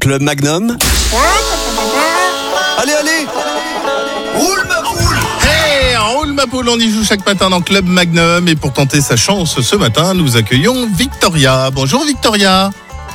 Club Magnum. Allez, roule ma poule. Hey, roule ma poule, on y joue chaque matin dans Club Magnum. Et pour tenter sa chance ce matin, nous accueillons Victoria. Bonjour Victoria.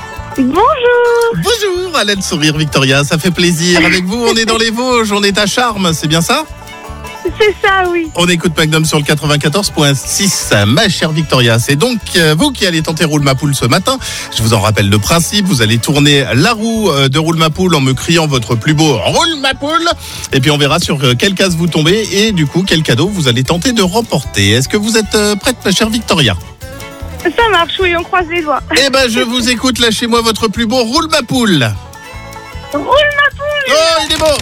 Bonjour. Elle a le sourire Victoria, ça fait plaisir. Avec vous, on est dans les Vosges, on est à Charmes, c'est bien ça ? C'est ça, oui. On écoute Magnum sur le 94.6. Ma chère Victoria, c'est donc vous qui allez tenter Roule ma poule ce matin. Je vous en rappelle le principe. Vous allez tourner la roue de Roule ma poule en me criant votre plus beau Roule ma poule. Et puis on verra sur quelle case vous tombez et du coup quel cadeau vous allez tenter de remporter. Est-ce que vous êtes prête, ma chère Victoria ? Ça marche, oui, on croise les doigts. Eh ben je vous écoute. Lâchez-moi votre plus beau Roule ma poule. Roule ma poule. Oh, il est beau.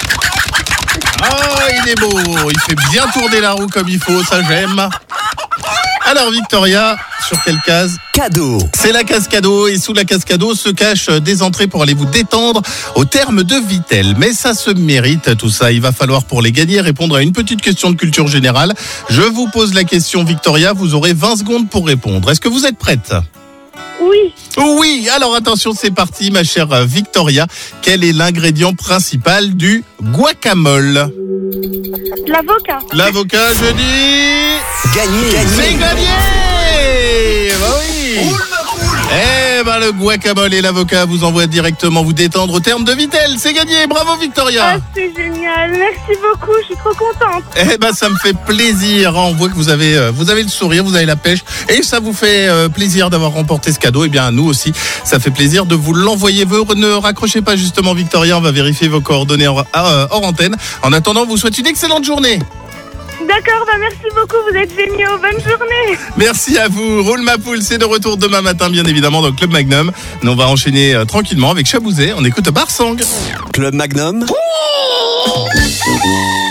Oh, il est beau, il fait bien tourner la roue comme il faut, ça j'aime. Alors Victoria, sur quelle case ? Cadeau. C'est la case cadeau et sous la case cadeau se cachent des entrées pour aller vous détendre au terme de Vittel. Mais ça se mérite tout ça, il va falloir pour les gagner répondre à une petite question de culture générale. Je vous pose la question Victoria, vous aurez 20 secondes pour répondre. Est-ce que vous êtes prête ? Oui. Oui, alors attention, c'est parti ma chère Victoria. Quel est l'ingrédient principal du guacamole ? L'avocat. L'avocat, je dis... Gagné. C'est gagné. Bah oui. Roule ma poule. Eh ben le guacamole et l'avocat vous envoient directement vous détendre au terme de Vittel. C'est gagné, bravo Victoria. Ah, c'est génial. Merci beaucoup, je suis trop contente. Eh ben ça me fait plaisir. On voit que vous avez le sourire, vous avez la pêche et ça vous fait plaisir d'avoir remporté ce cadeau. Eh bien nous aussi, ça fait plaisir de vous l'envoyer. Ne raccrochez pas justement Victoria, on va vérifier vos coordonnées hors antenne. En attendant, on vous souhaite une excellente journée. D'accord, merci beaucoup, vous êtes géniaux. Bonne journée. Merci à vous. Roule ma poule, c'est de retour demain matin, bien évidemment, dans Club Magnum. Nous, on va enchaîner tranquillement avec Chabouzet. On écoute Barsang. Club Magnum.